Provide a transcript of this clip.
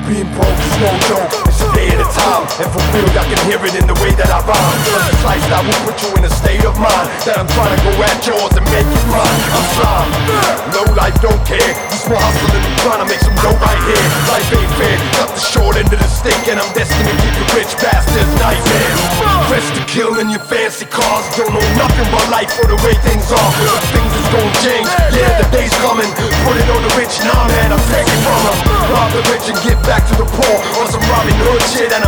Being broke is no joke, it's a day at a time. And for real, I can hear it in the way that I rhyme. Cause this lifestyle will put you in a state of mind that I'm trying to go at yours and make it mine. I'm slime, low life don't care. You small hustling and trying to make some dough right here. Life ain't fair, got the short end of the stick, and I'm destined to give you rich bastards nightmares. Press to kill in your fancy cars, don't know nothing but life or the way things are. But things is gonna change, yeah, the day's coming. Put it on the rich, nah man, I'm taking from them. Rob the rich and give back to the poor on some Robin Hood shit, and